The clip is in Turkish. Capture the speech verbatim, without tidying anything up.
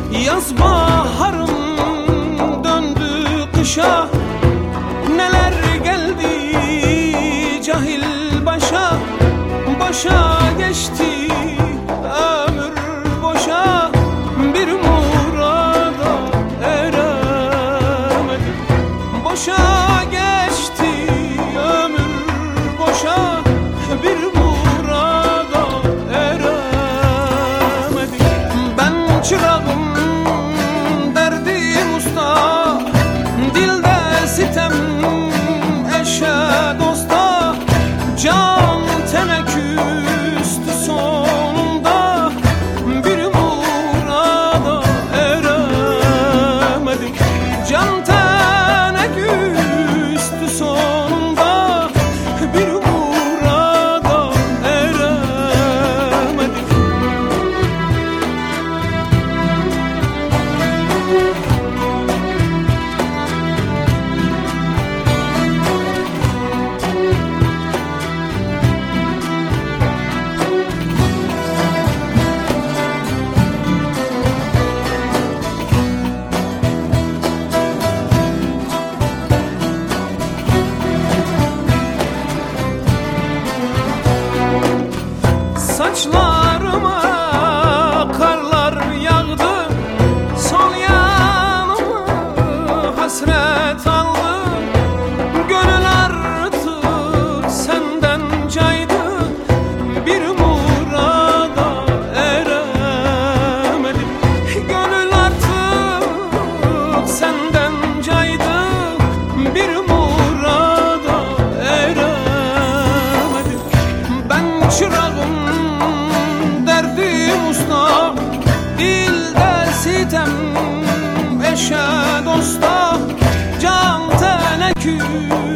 Yaz baharım döndü kışa, neler geldi cahil başa. Boşa geçti ömür boşa, bir murada eremedim. Boşa geçti ömür boşa, bir murada eremedim. Ben çırağım derdim usta, dilde sitem eşe dosta. Can tene küstü sonunda, bir murada eremedim. Can tene küstü sonunda, bir murada eremedim. Saçlarıma karlar yağdı, sol yanımı hasret aldı. Gönül artık senden caydı, bir murada eremedim. Gönül artık senden caydı, bir murada eremedim. Ben çırağım derdim usta, dilde sitem eşe dosta. Can tene küstü